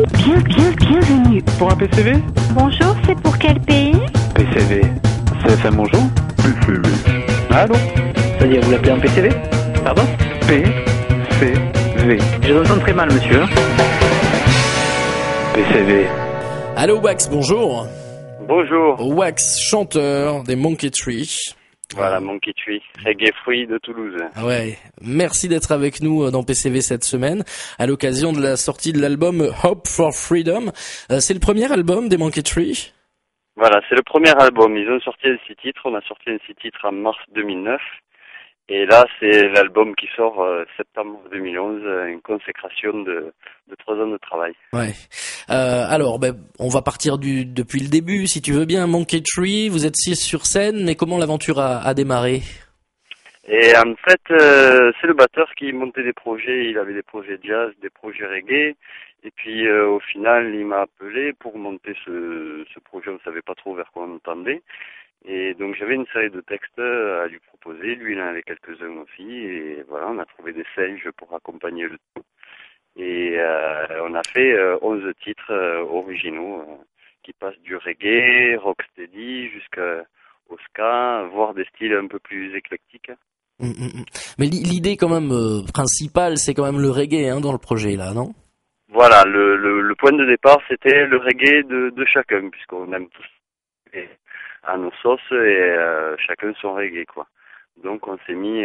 Bienvenue. Pour un PCV? Bonjour, c'est pour quel pays? PCV. CFM, bonjour? PCV. Allô? C'est-à-dire, vous l'appelez un PCV? Pardon? PCV. Je vous entends très mal, monsieur. PCV. Allô Wax, bonjour. Bonjour. Wax, chanteur des Monkey Tree. Voilà, Monkey Tree, reggae fruit de Toulouse. Ouais, merci d'être avec nous dans PCV cette semaine, à l'occasion de la sortie de l'album Hope for Freedom. C'est le premier album des Monkey Tree? Voilà, c'est le premier album. Ils ont sorti un 6 titres. On a sorti un 6 titres en mars 2009. Et là, c'est l'album qui sort septembre 2011, une consécration de 3 ans de travail. Ouais. Alors, on va partir depuis le début, si tu veux bien. Monkey Tree, vous êtes 6 sur scène, mais comment l'aventure a démarré? Et en fait, c'est le batteur qui montait des projets. Il avait des projets jazz, des projets reggae. Et puis, au final, il m'a appelé pour monter ce projet. On ne savait pas trop vers quoi on tendait. Et donc j'avais une série de textes à lui proposer, lui il en avait quelques-uns aussi, et voilà, on a trouvé des singes pour accompagner le tout. Et on a fait 11 titres originaux qui passent du reggae, rocksteady, jusqu'au ska, voire des styles un peu plus éclectiques. Mais l'idée quand même principale, c'est quand même le reggae dans le projet là, non? Voilà, le point de départ c'était le reggae de chacun, puisqu'on aime tous à nos sauces et chacun son reggae quoi. Donc on s'est mis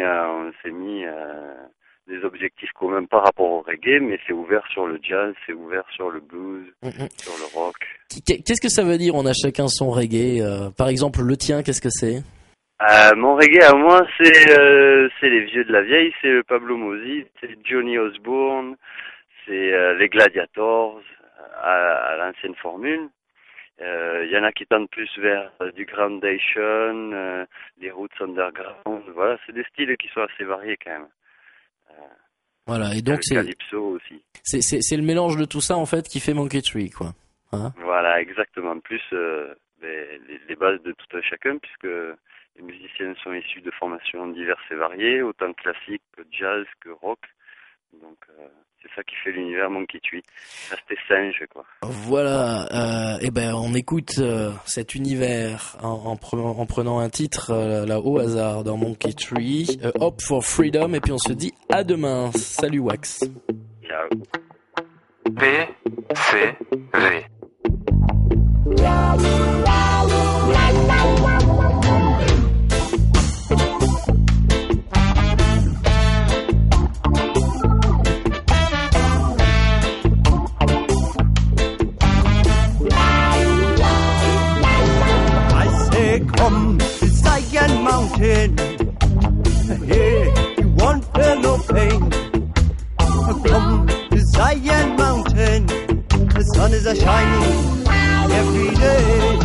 des objectifs communs par rapport au reggae, mais c'est ouvert sur le jazz, c'est ouvert sur le blues, sur le rock. Qu'est-ce que ça veut dire on a chacun son reggae? Par exemple le tien, qu'est-ce que c'est? Mon reggae à moi c'est les vieux de la vieille, c'est Pablo Mossi, c'est Johnny Osbourne, c'est les Gladiators à l'ancienne formule. Y en a qui tendent plus vers du groundation, des roots underground, voilà, c'est des styles qui sont assez variés quand même. Voilà, et donc c'est calypso aussi. C'est le mélange de tout ça en fait qui fait Monkey Tree quoi. Hein? Voilà, exactement. Plus les bases de tout un chacun, puisque les musiciens sont issus de formations diverses et variées, autant classiques que jazz que rock. Donc c'est ça qui fait l'univers Monkey Tree. Rester singe quoi. Voilà, on écoute cet univers en prenant un titre là au hasard dans Monkey Tree, Hope for Freedom, et puis on se dit à demain. Salut Wax. Ciao. PCV. Come to Zion Mountain, here you won't feel no pain. Come to Zion Mountain, the sun is a shining every day.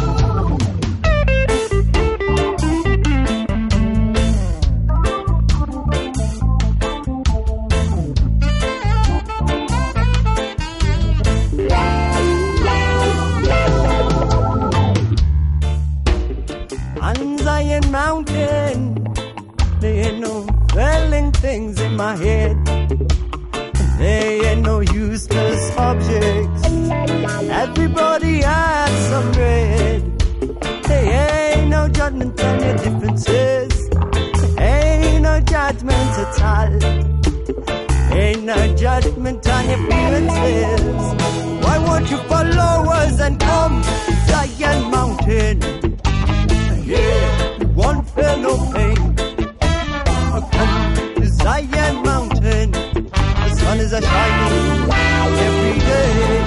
Mountain, there ain't no dwelling things in my head. There ain't no useless objects. Everybody has some bread. There ain't no judgment on your differences. Ain't no judgment at all. Ain't no judgment on your feelings. Why won't you follow us and come to Zion Mountain? Yeah, you won't feel no pain. Come to Zion Mountain. The sun is a shining every day.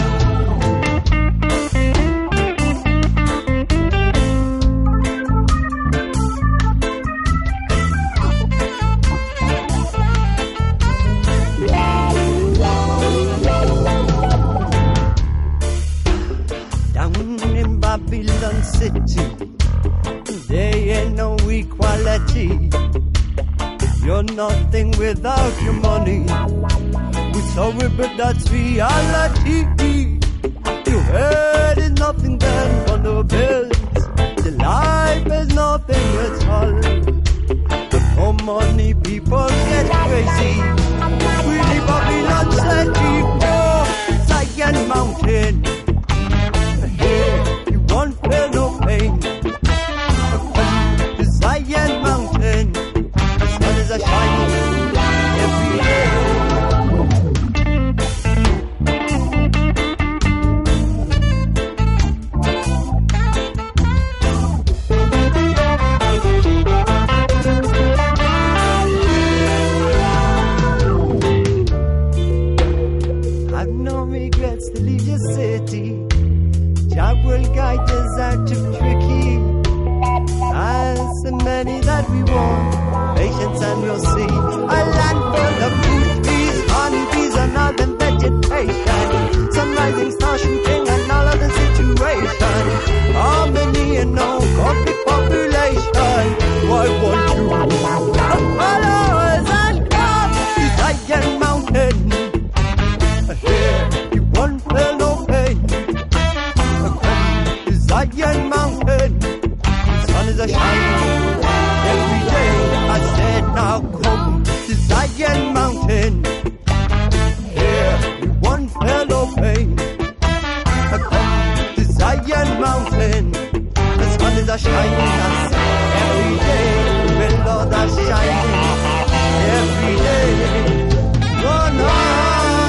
Down in Babylon City, there ain't no equality. You're nothing without your money. We're sorry, but that's reality. Your head is nothing then for no bills. The life is nothing at all. But for money, people get crazy. We live Babylon City, oh, Zion Mountain. no regrets to leave your city. Jah will guide us out of tricky. As so many that we want, patience and we'll see. A land full of fruit trees, honey bees and all the vegetation. Sun rising, star shooting and all of the situation. Harmony and no conflict population. Why won't you follow us and come to Zion Mountain? Here you won't feel no pain. Come to Zion Mountain. The sun is a shining every day. I said now come to Zion Mountain. Here you won't feel no pain. Come to Zion Mountain. The sun is a shining every day. The Lord is shining every day. Run on.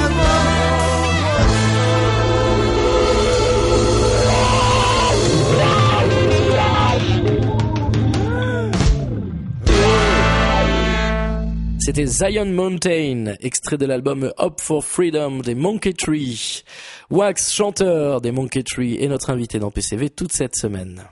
C'était Zion Mountain, extrait de l'album Hope for Freedom des Monkey Tree. Wax, chanteur des Monkey Tree, est notre invité dans PCV toute cette semaine.